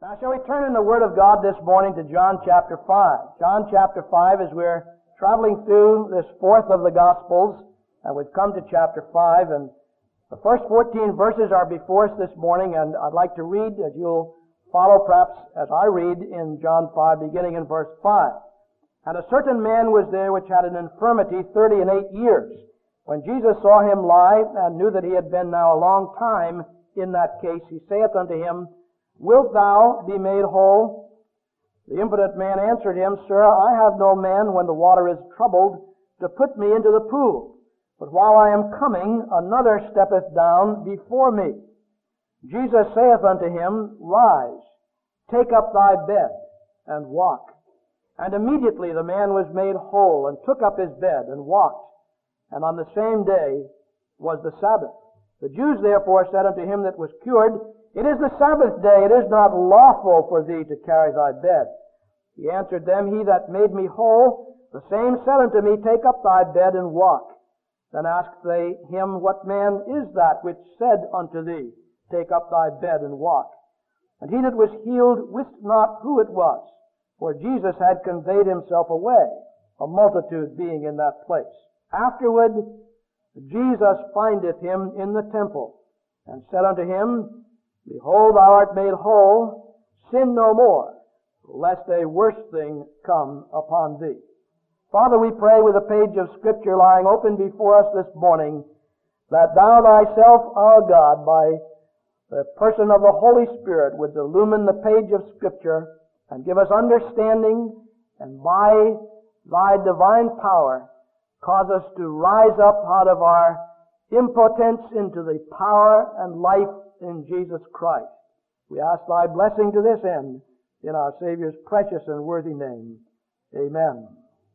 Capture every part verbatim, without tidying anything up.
Now, shall we turn in the Word of God this morning to John chapter five? John chapter five, as we're traveling through this fourth of the Gospels, and we've come to chapter five, and the first fourteen verses are before us this morning, and I'd like to read, as you'll follow perhaps as I read in John five, beginning in verse five. And a certain man was there which had an infirmity thirty and eight years. When Jesus saw him lie, and knew that he had been now a long time in that case, he saith unto him, Wilt thou be made whole? The impotent man answered him, Sir, I have no man when the water is troubled to put me into the pool. But while I am coming, another steppeth down before me. Jesus saith unto him, Rise, take up thy bed, and walk. And immediately the man was made whole, and took up his bed, and walked. And on the same day was the Sabbath. The Jews therefore said unto him that was cured, It is the Sabbath day, it is not lawful for thee to carry thy bed. He answered them, He that made me whole, the same said unto me, Take up thy bed and walk. Then asked they him, What man is that which said unto thee, Take up thy bed and walk? And he that was healed wist not who it was, for Jesus had conveyed himself away, a multitude being in that place. Afterward Jesus findeth him in the temple, and said unto him, Behold, thou art made whole, sin no more, lest a worse thing come upon thee. Father, we pray with a page of Scripture lying open before us this morning, that thou thyself, our God, by the person of the Holy Spirit, would illumine the page of Scripture and give us understanding, and by thy divine power, cause us to rise up out of our impotence into the power and life in Jesus Christ. We ask thy blessing to this end in our Savior's precious and worthy name. Amen.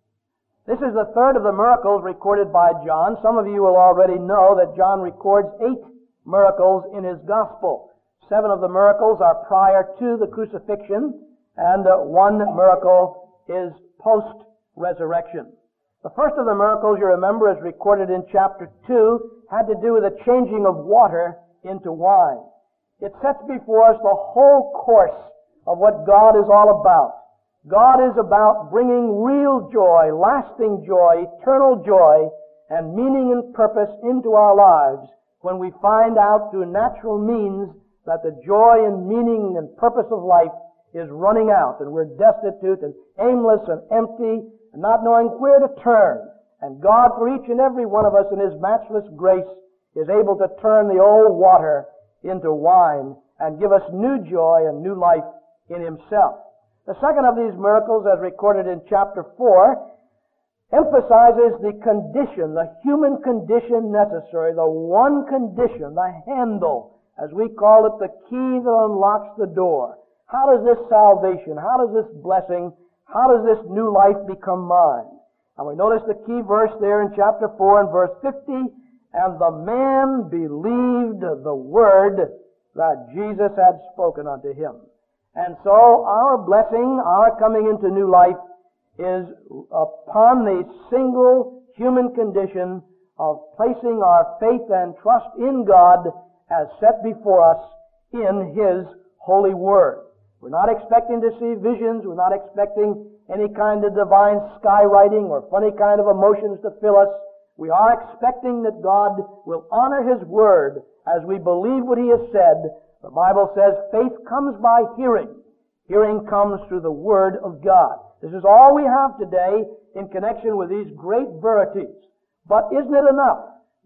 This is the third of the miracles recorded by John. Some of you will already know that John records eight miracles in his gospel. Seven of the miracles are prior to the crucifixion, and uh, one miracle is post-resurrection. The first of the miracles, you remember, is recorded in chapter two, had to do with the changing of water into wine. It sets before us the whole course of what God is all about. God is about bringing real joy, lasting joy, eternal joy, and meaning and purpose into our lives when we find out through natural means that the joy and meaning and purpose of life is running out, and we're destitute and aimless and empty and not knowing where to turn. And God, for each and every one of us in His matchless grace, is able to turn the old water into wine and give us new joy and new life in Himself. The second of these miracles, as recorded in chapter four, emphasizes the condition, the human condition necessary, the one condition, the handle, as we call it, the key that unlocks the door. How does this salvation, how does this blessing, how does this new life become mine? And we notice the key verse there in chapter four and verse fifty, And the man believed the word that Jesus had spoken unto him. And so our blessing, our coming into new life, is upon the single human condition of placing our faith and trust in God as set before us in His holy word. We're not expecting to see visions. We're not expecting any kind of divine skywriting or funny kind of emotions to fill us. We are expecting that God will honor His word as we believe what He has said. The Bible says faith comes by hearing. Hearing comes through the word of God. This is all we have today in connection with these great verities. But isn't it enough?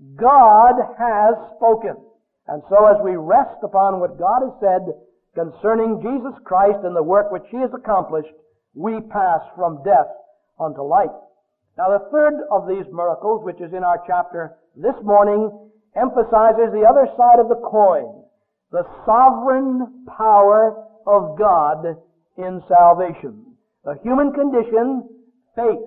God has spoken. And so as we rest upon what God has said concerning Jesus Christ and the work which He has accomplished, we pass from death unto life. Now the third of these miracles, which is in our chapter this morning, emphasizes the other side of the coin, the sovereign power of God in salvation. The human condition, faith.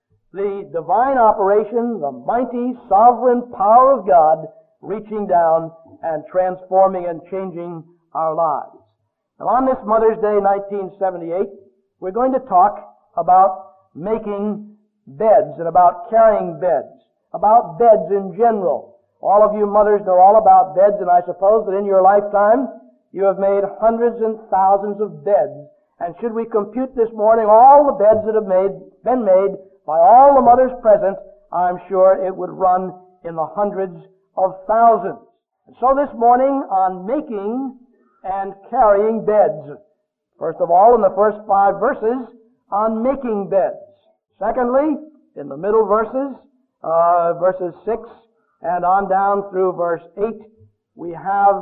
The divine operation, the mighty sovereign power of God reaching down and transforming and changing our lives. Now on this Mother's Day nineteen seventy-eight, we're going to talk about making beds and about carrying beds, about beds in general. All of you mothers know all about beds, and I suppose that in your lifetime You have made hundreds and thousands of beds. And should we compute this morning all the beds that have made, been made by all the mothers present, I'm sure it would run in the hundreds of thousands. And so this morning on making and carrying beds. First of all, in the first five verses, on making beds. Secondly, in the middle verses, uh, verses six and on down through verse eight, we have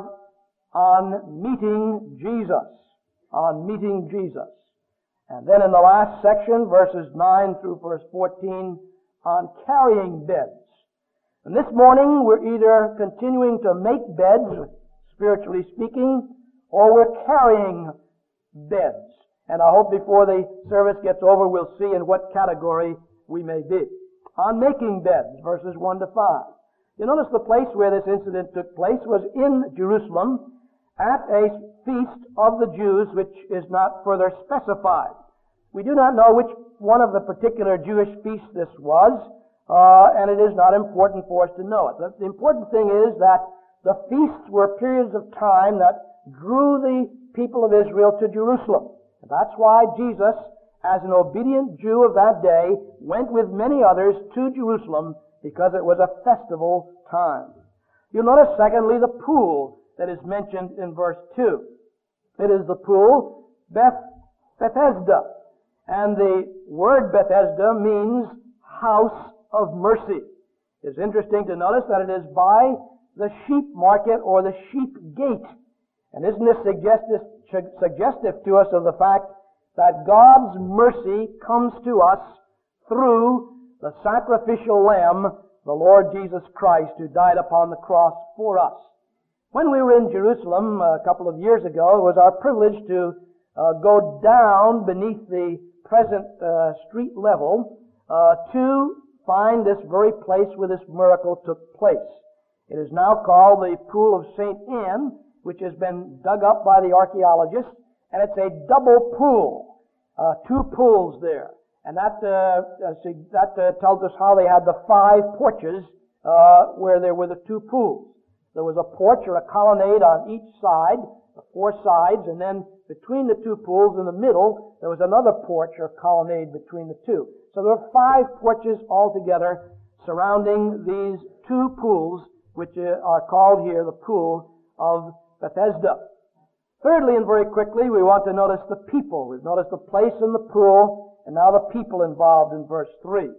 on meeting Jesus. On meeting Jesus. And then in the last section, verses nine through verse fourteen, on carrying beds. And this morning, we're either continuing to make beds, spiritually speaking, or we're carrying beds. And I hope before the service gets over, we'll see in what category we may be. On making beds, verses one to five. You notice the place where this incident took place was in Jerusalem at a feast of the Jews, which is not further specified. We do not know which one of the particular Jewish feasts this was, uh, and it is not important for us to know it. The, the important thing is that the feasts were periods of time that drew the people of Israel to Jerusalem. And that's why Jesus, as an obedient Jew of that day, went with many others to Jerusalem, because it was a festival time. You'll notice, secondly, the pool that is mentioned in verse two. It is the pool Beth Bethesda. And the word Bethesda means house of mercy. It's interesting to notice that it is by the sheep market or the sheep gate. And isn't this suggestive, suggestive to us of the fact that God's mercy comes to us through the sacrificial lamb, the Lord Jesus Christ, who died upon the cross for us. When we were in Jerusalem a couple of years ago, it was our privilege to uh, go down beneath the present uh, street level uh, to find this very place where this miracle took place. It is now called the Pool of Saint Anne, which has been dug up by the archaeologists, and it's a double pool, uh, two pools there. And that uh, that uh, tells us how they had the five porches uh, where there were the two pools. There was a porch or a colonnade on each side, the four sides, and then between the two pools in the middle, there was another porch or colonnade between the two. So there were five porches altogether surrounding these two pools, which uh, are called here the Pool of Bethesda. Thirdly, and very quickly, we want to notice the people. We've noticed the place in the pool, and now the people involved in verse three.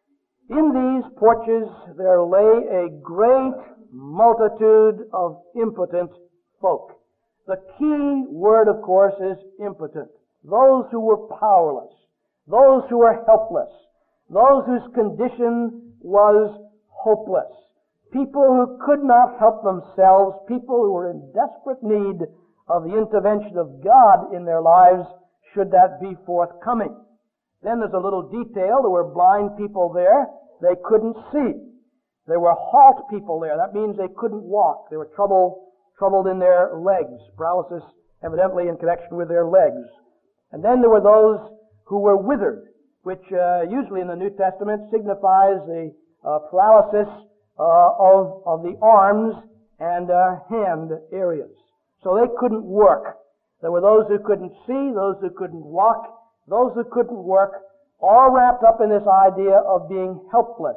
In these porches there lay a great multitude of impotent folk. The key word, of course, is impotent. Those who were powerless. Those who were helpless. Those whose condition was hopeless. People who could not help themselves. People who were in desperate need of the intervention of God in their lives, should that be forthcoming. Then there's a little detail. There were blind people there. They couldn't see. There were halt people there. That means they couldn't walk. They were trouble, troubled in their legs. Paralysis evidently in connection with their legs. And then there were those who were withered, which uh, usually in the New Testament signifies the uh, paralysis uh, of, of the arms and uh, hand areas. So they couldn't work. There were those who couldn't see, those who couldn't walk, those who couldn't work, all wrapped up in this idea of being helpless.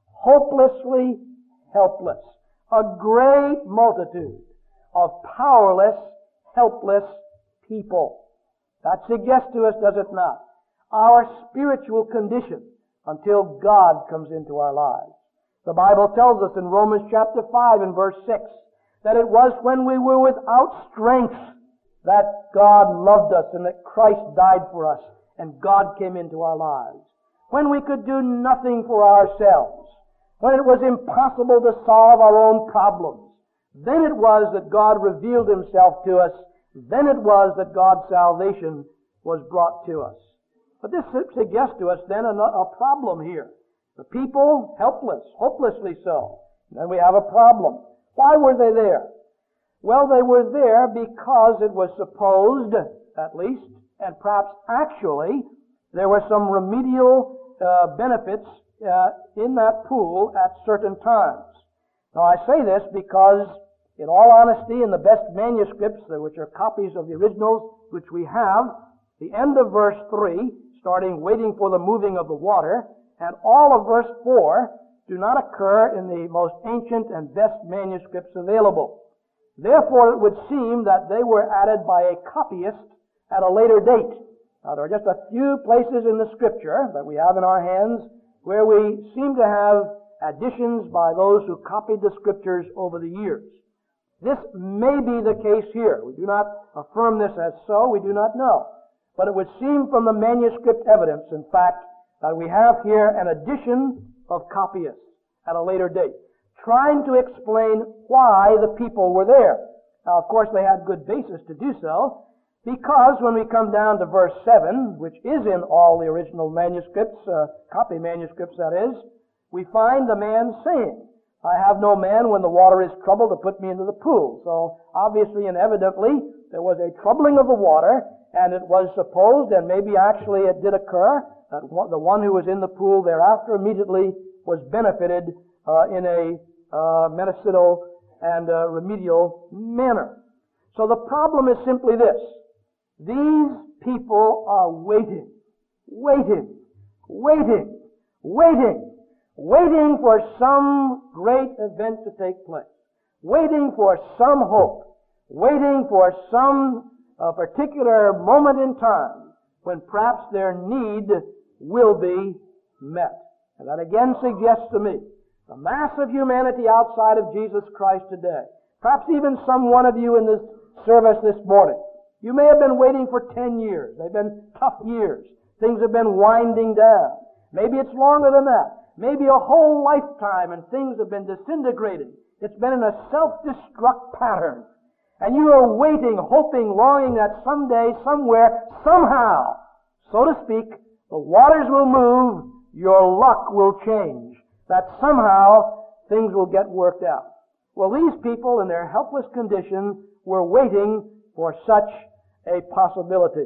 Hopelessly helpless. A great multitude of powerless, helpless people. That suggests to us, does it not, our spiritual condition until God comes into our lives. The Bible tells us in Romans chapter five and verse six that it was when we were without strength that God loved us and that Christ died for us and God came into our lives. When we could do nothing for ourselves, when it was impossible to solve our own problems, then it was that God revealed Himself to us. Then it was that God's salvation was brought to us. But this suggests to us then a, a problem here. The people, helpless, hopelessly so. Then we have a problem. Why were they there? Well, they were there because it was supposed, at least, and perhaps actually, there were some remedial uh, benefits uh, in that pool at certain times. Now, I say this because in all honesty, in the best manuscripts, which are copies of the originals which we have, the end of verse three, starting waiting for the moving of the water, and all of verse four do not occur in the most ancient and best manuscripts available. Therefore, it would seem that they were added by a copyist at a later date. Now, there are just a few places in the Scripture that we have in our hands where we seem to have additions by those who copied the Scriptures over the years. This may be the case here. We do not affirm this as so. We do not know. But it would seem from the manuscript evidence, in fact, that we have here an addition of copyists at a later date, trying to explain why the people were there. Now, of course, they had good basis to do so, because when we come down to verse seven, which is in all the original manuscripts, uh, copy manuscripts that is, we find the man saying, I have no man when the water is troubled to put me into the pool. So, obviously and evidently, there was a troubling of the water, and it was supposed, and maybe actually it did occur, that the one who was in the pool thereafter immediately was benefited uh, in a uh, medicinal and uh, remedial manner. So the problem is simply this. These people are waiting, waiting, waiting, waiting, waiting for some great event to take place, waiting for some hope, waiting for some uh, particular moment in time when perhaps their need will be met. And that again suggests to me the mass of humanity outside of Jesus Christ today, perhaps even some one of you in this service this morning, you may have been waiting for ten years. They've been tough years. Things have been winding down. Maybe it's longer than that. Maybe a whole lifetime and things have been disintegrating. It's been in a self-destruct pattern. And you are waiting, hoping, longing that someday, somewhere, somehow, so to speak, the waters will move, your luck will change, that somehow things will get worked out. Well, these people in their helpless condition were waiting for such a possibility.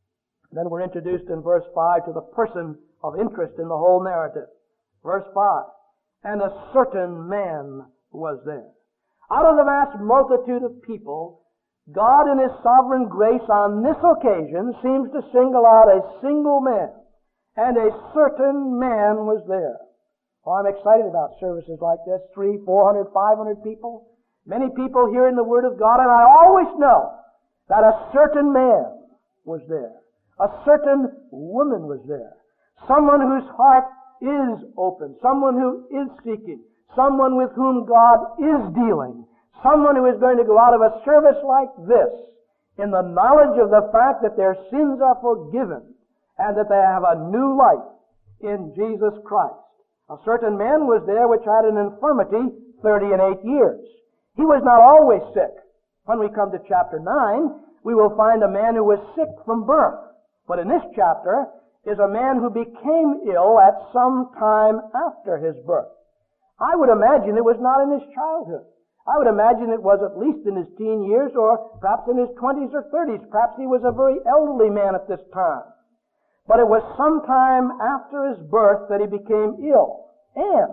Then we're introduced in verse five to the person of interest in the whole narrative. Verse five, and a certain man was there. Out of the vast multitude of people, God in His sovereign grace on this occasion seems to single out a single man, and a certain man was there. Oh, I'm excited about services like this, three, four hundred, five hundred people. Many people hearing the Word of God, and I always know that a certain man was there. A certain woman was there. Someone whose heart is open. Someone who is seeking. Someone with whom God is dealing. Someone who is going to go out of a service like this in the knowledge of the fact that their sins are forgiven and that they have a new life in Jesus Christ. A certain man was there which had an infirmity thirty and eight years. He was not always sick. When we come to chapter nine, we will find a man who was sick from birth. But in this chapter is a man who became ill at some time after his birth. I would imagine it was not in his childhood. I would imagine it was at least in his teen years or perhaps in his twenties or thirties. Perhaps he was a very elderly man at this time. But it was sometime after his birth that he became ill. And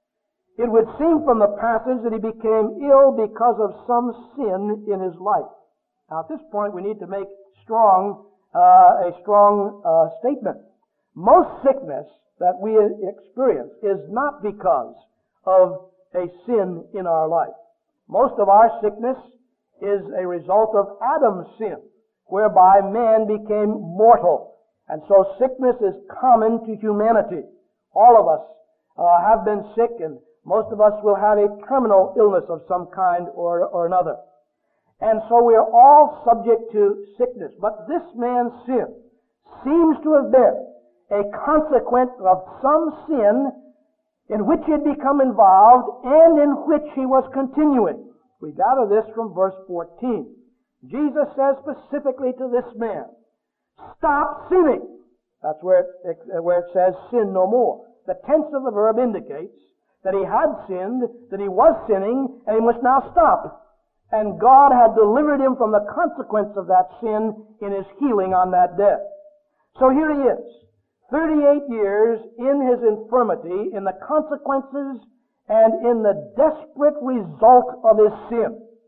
it would seem from the passage that he became ill because of some sin in his life. Now at this point we need to make strong, uh, a strong uh, statement. Most sickness that we experience is not because of a sin in our life. Most of our sickness is a result of Adam's sin, whereby man became mortal. And so sickness is common to humanity. All of us uh, have been sick, and most of us will have a terminal illness of some kind or, or another. And so we are all subject to sickness. But this man's sin seems to have been a consequence of some sin in which he had become involved and in which he was continuing. We gather this from verse fourteen. Jesus says specifically to this man, stop sinning. That's where it, where it says sin no more. The tense of the verb indicates that he had sinned, that he was sinning, and he must now stop. And God had delivered him from the consequence of that sin in his healing on that day. So here he is, thirty-eight years in his infirmity, in the consequences and in the desperate result of his sin.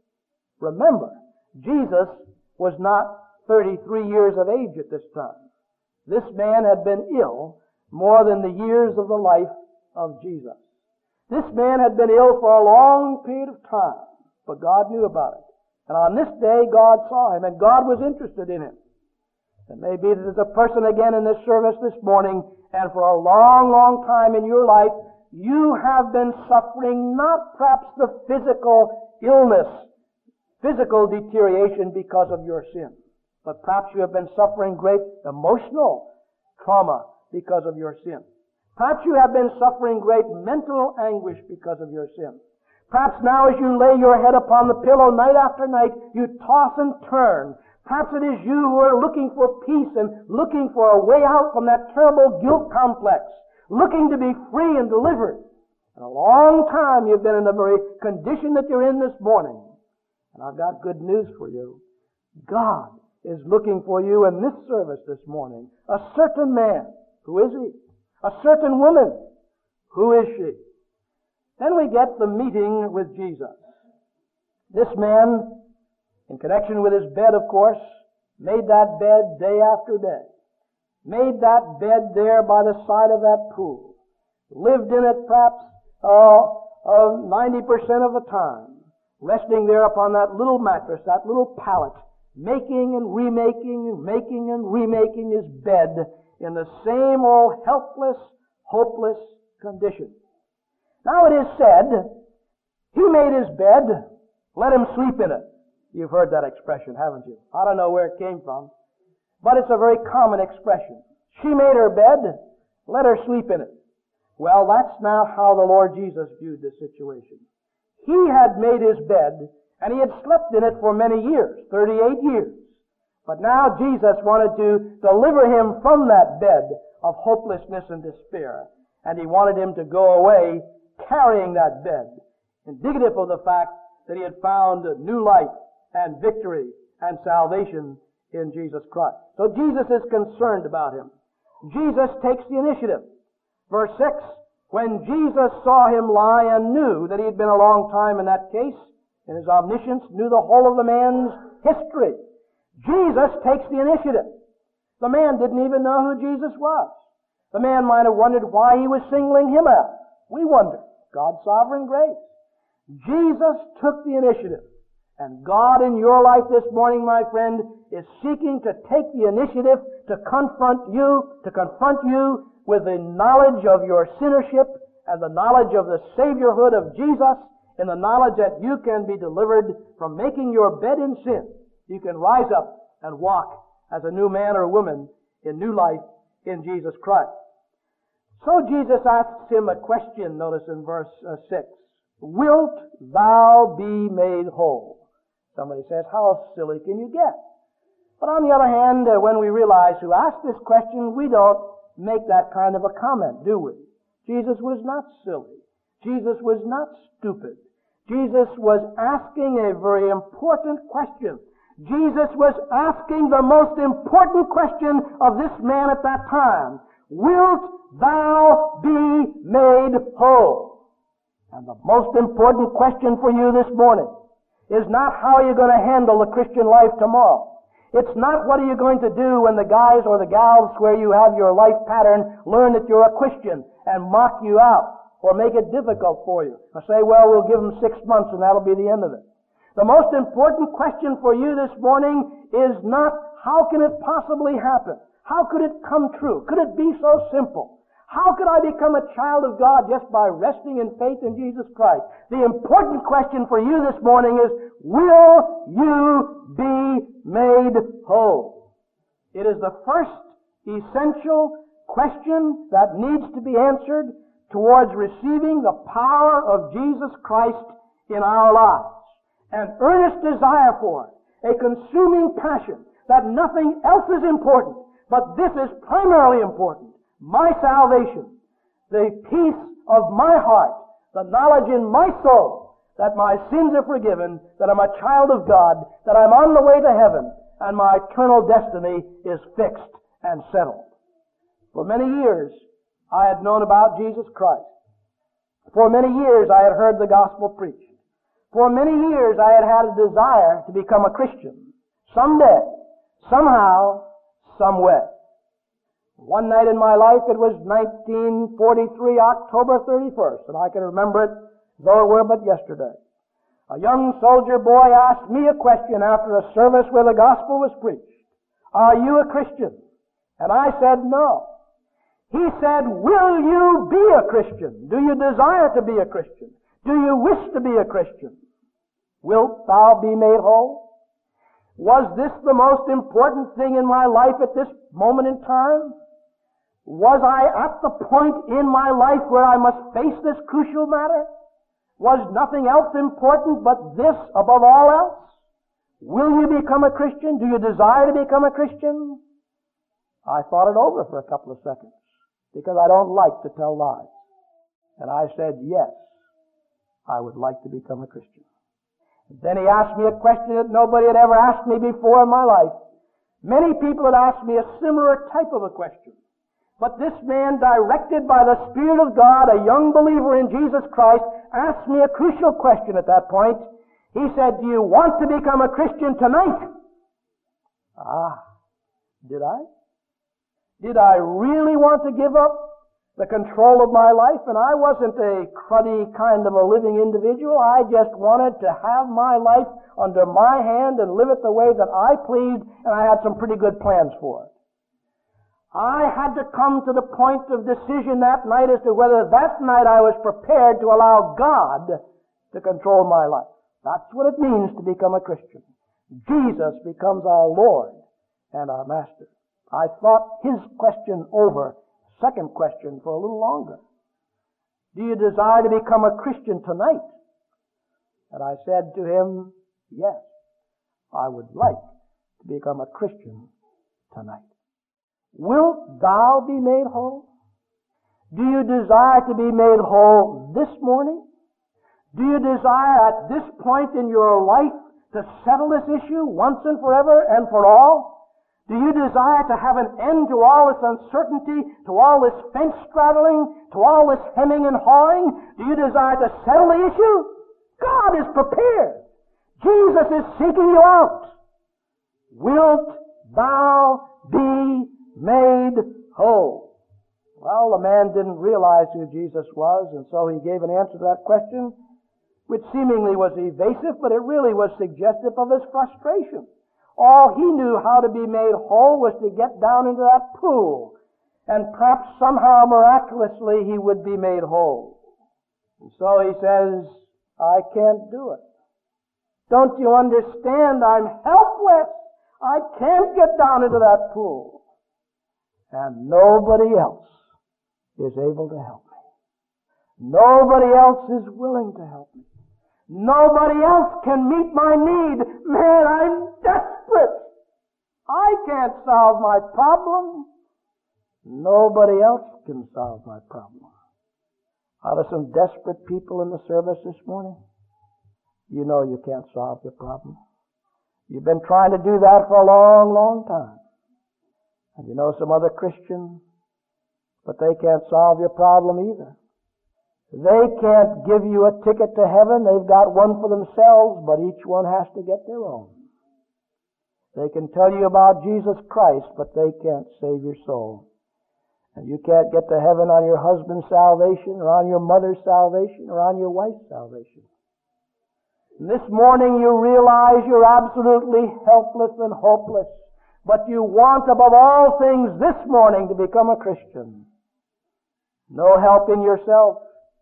Remember, Jesus was not thirty-three years of age at this time. This man had been ill more than the years of the life of Jesus. This man had been ill for a long period of time, but God knew about it. And on this day, God saw him, and God was interested in him. It may be that there's a person again in this service this morning, and for a long, long time in your life, you have been suffering not perhaps the physical illness, physical deterioration because of your sin, but perhaps you have been suffering great emotional trauma because of your sin. Perhaps you have been suffering great mental anguish because of your sin. Perhaps now as you lay your head upon the pillow night after night, you toss and turn. Perhaps it is you who are looking for peace and looking for a way out from that terrible guilt complex, looking to be free and delivered. And a long time you've been in the very condition that you're in this morning. And I've got good news for you. God is looking for you in this service this morning. A certain man. Who is he? A certain woman. Who is she? Then we get the meeting with Jesus. This man, in connection with his bed, of course, made that bed day after day. Made that bed there by the side of that pool. Lived in it perhaps uh, uh, ninety percent of the time. Resting there upon that little mattress, that little pallet, making and remaking and making and remaking his bed in the same old helpless, hopeless condition. Now it is said, he made his bed, let him sleep in it. You've heard that expression, haven't you? I don't know where it came from, but it's a very common expression. She made her bed, let her sleep in it. Well, that's not how the Lord Jesus viewed the situation. He had made his bed, and he had slept in it for many years, thirty-eight years. But now Jesus wanted to deliver him from that bed of hopelessness and despair, and he wanted him to go away carrying that bed, indicative of the fact that he had found new life and victory and salvation in Jesus Christ. So Jesus is concerned about him. Jesus takes the initiative. Verse six, when Jesus saw him lie and knew that he had been a long time in that case, in his omniscience, knew the whole of the man's history, Jesus takes the initiative. The man didn't even know who Jesus was. The man might have wondered why he was singling him out. We wonder. God's sovereign grace. Jesus took the initiative. And God in your life this morning, my friend, is seeking to take the initiative to confront you, to confront you with the knowledge of your sinnership and the knowledge of the Saviorhood of Jesus, and the knowledge that you can be delivered from making your bed in sin. You can rise up and walk as a new man or woman in new life in Jesus Christ. So Jesus asks him a question, notice in verse uh, six. Wilt thou be made whole? Somebody says, how silly can you get? But on the other hand, uh, when we realize who asked this question, we don't make that kind of a comment, do we? Jesus was not silly. Jesus was not stupid. Jesus was asking a very important question. Jesus was asking the most important question of this man at that time. Wilt thou be made whole? And the most important question for you this morning is not how you're going to handle the Christian life tomorrow. It's not what are you going to do when the guys or the gals where you have your life pattern learn that you're a Christian and mock you out or make it difficult for you. Or say, well, we'll give them six months and that'll be the end of it. The most important question for you this morning is not how can it possibly happen? How could it come true? Could it be so simple? How could I become a child of God just by resting in faith in Jesus Christ? The important question for you this morning is, will you be made whole? It is the first essential question that needs to be answered towards receiving the power of Jesus Christ in our lives. An earnest desire for it, a consuming passion that nothing else is important, but this is primarily important. My salvation, the peace of my heart, the knowledge in my soul that my sins are forgiven, that I'm a child of God, that I'm on the way to heaven, and my eternal destiny is fixed and settled. For many years, I had known about Jesus Christ. For many years, I had heard the gospel preached. For many years I had had a desire to become a Christian. Someday, somehow, somewhere. One night in my life, it was nineteen forty-three, October thirty-first, and I can remember it though it were but yesterday. A young soldier boy asked me a question after a service where the gospel was preached. Are you a Christian? And I said no. He said, will you be a Christian? Do you desire to be a Christian? Do you wish to be a Christian? Wilt thou be made whole? Was this the most important thing in my life at this moment in time? Was I at the point in my life where I must face this crucial matter? Was nothing else important but this above all else? Will you become a Christian? Do you desire to become a Christian? I thought it over for a couple of seconds, because I don't like to tell lies. And I said, yes, I would like to become a Christian. Then he asked me a question that nobody had ever asked me before in my life. Many people had asked me a similar type of a question. But this man, directed by the Spirit of God, a young believer in Jesus Christ, asked me a crucial question at that point. He said, do you want to become a Christian tonight? Ah, did I? Did I really want to give up the control of my life? And I wasn't a cruddy kind of a living individual. I just wanted to have my life under my hand and live it the way that I pleased, and I had some pretty good plans for it. I had to come to the point of decision that night as to whether that night I was prepared to allow God to control my life. That's what it means to become a Christian. Jesus becomes our Lord and our Master. I thought his question over, second question, for a little longer. Do you desire to become a Christian tonight? And I said to him, yes, I would like to become a Christian tonight. Wilt thou be made whole? Do you desire to be made whole this morning? Do you desire at this point in your life to settle this issue once and forever and for all? Do you desire to have an end to all this uncertainty, to all this fence straddling, to all this hemming and hawing? Do you desire to settle the issue? God is prepared. Jesus is seeking you out. Wilt thou be made whole? Well, the man didn't realize who Jesus was, and so he gave an answer to that question, which seemingly was evasive, but it really was suggestive of his frustration. All he knew how to be made whole was to get down into that pool, and perhaps somehow miraculously he would be made whole. And so he says, I can't do it. Don't you understand? I'm helpless. I can't get down into that pool. And nobody else is able to help me. Nobody else is willing to help me. Nobody else can meet my need. Man, I'm desperate. I can't solve my problem. Nobody else can solve my problem. Are there some desperate people in the service this morning? You know you can't solve your problem. You've been trying to do that for a long, long time. And you know some other Christians, but they can't solve your problem either. They can't give you a ticket to heaven. They've got one for themselves, but each one has to get their own. They can tell you about Jesus Christ, but they can't save your soul. And you can't get to heaven on your husband's salvation, or on your mother's salvation, or on your wife's salvation. And this morning you realize you're absolutely helpless and hopeless. But you want above all things this morning to become a Christian. No help in yourself.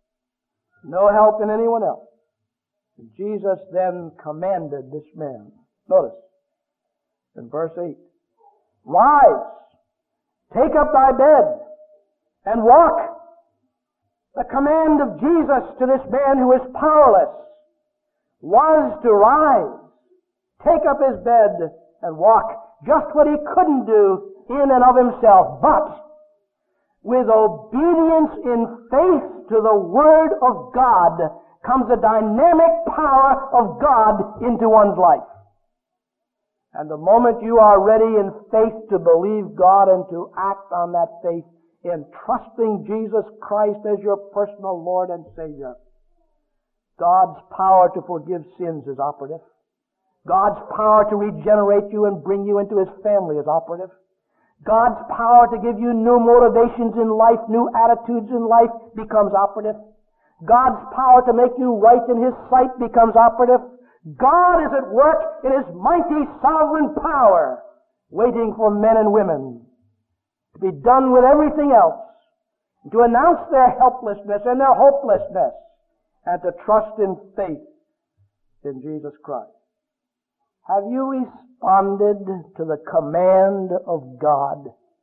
No help in anyone else. And Jesus then commanded this man. Notice, in verse eight, rise, take up thy bed, and walk. The command of Jesus to this man who is powerless was to rise, take up his bed, and walk. Just what he couldn't do in and of himself. But with obedience in faith to the Word of God comes the dynamic power of God into one's life. And the moment you are ready in faith to believe God and to act on that faith in trusting Jesus Christ as your personal Lord and Savior, God's power to forgive sins is operative. God's power to regenerate you and bring you into His family is operative. God's power to give you new motivations in life, new attitudes in life becomes operative. God's power to make you right in His sight becomes operative. God is at work in His mighty sovereign power, waiting for men and women to be done with everything else, to announce their helplessness and their hopelessness, and to trust in faith in Jesus Christ. Have you responded to the command of God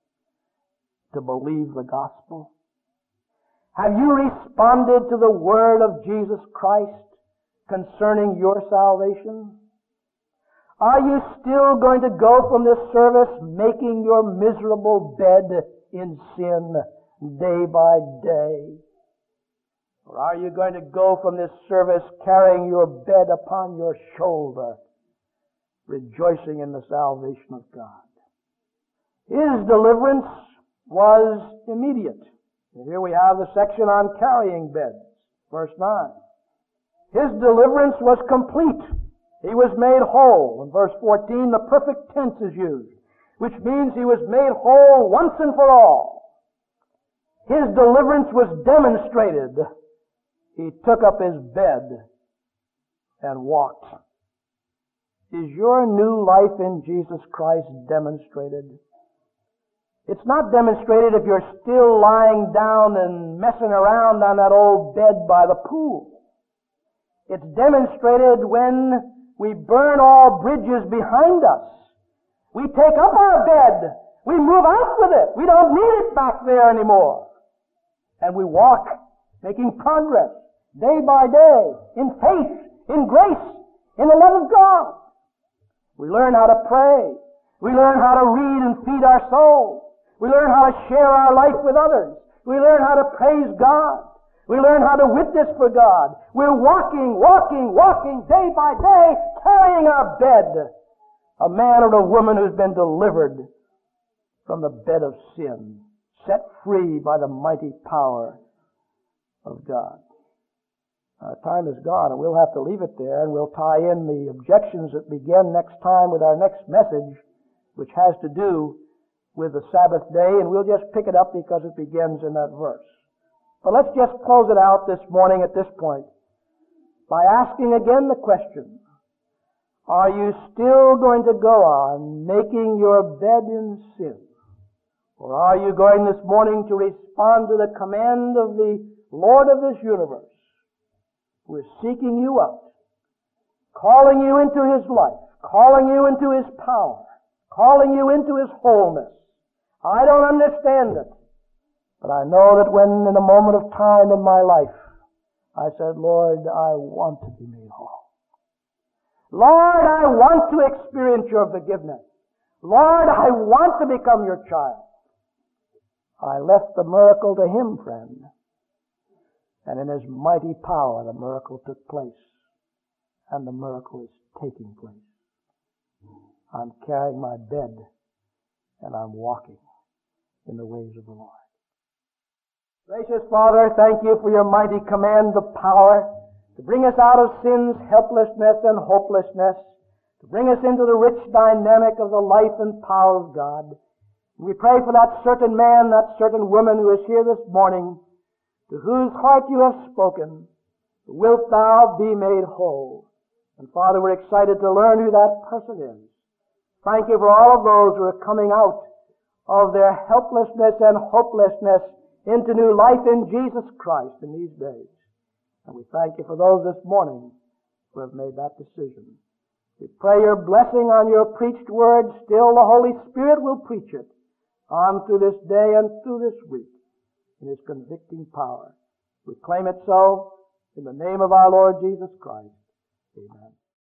to believe the gospel? Have you responded to the word of Jesus Christ concerning your salvation? Are you still going to go from this service making your miserable bed in sin day by day? Or are you going to go from this service carrying your bed upon your shoulder, rejoicing in the salvation of God? His deliverance was immediate. And here we have the section on carrying beds, verse nine. His deliverance was complete. He was made whole. In verse fourteen, the perfect tense is used, which means he was made whole once and for all. His deliverance was demonstrated. He took up his bed and walked. Is your new life in Jesus Christ demonstrated? It's not demonstrated if you're still lying down and messing around on that old bed by the pool. It's demonstrated when we burn all bridges behind us. We take up our bed. We move out with it. We don't need it back there anymore. And we walk, making progress day by day in faith, in grace, in the love of God. We learn how to pray. We learn how to read and feed our souls. We learn how to share our life with others. We learn how to praise God. We learn how to witness for God. We're walking, walking, walking day by day, carrying our bed. A man or a woman who's been delivered from the bed of sin, set free by the mighty power of God. Our time is gone, and we'll have to leave it there, and we'll tie in the objections that begin next time with our next message, which has to do with the Sabbath day, and we'll just pick it up because it begins in that verse. But let's just close it out this morning at this point by asking again the question, are you still going to go on making your bed in sin? Or are you going this morning to respond to the command of the Lord of this universe, who is seeking you out, calling you into His life, calling you into His power, calling you into His wholeness? I don't understand it, but I know that when in a moment of time in my life, I said, Lord, I want to be made whole. Lord, I want to experience your forgiveness. Lord, I want to become your child. I left the miracle to Him, friend. And in His mighty power, the miracle took place. And the miracle is taking place. I'm carrying my bed, and I'm walking in the ways of the Lord. Gracious Father, thank you for your mighty command of power to bring us out of sin's helplessness and hopelessness, to bring us into the rich dynamic of the life and power of God. We pray for that certain man, that certain woman who is here this morning, to whose heart you have spoken. Wilt thou be made whole? And Father, we're excited to learn who that person is. Thank you for all of those who are coming out of their helplessness and hopelessness into new life in Jesus Christ in these days. And we thank you for those this morning who have made that decision. We pray your blessing on your preached word. Still the Holy Spirit will preach it on through this day and through this week in His convicting power. We claim it so in the name of our Lord Jesus Christ. Amen.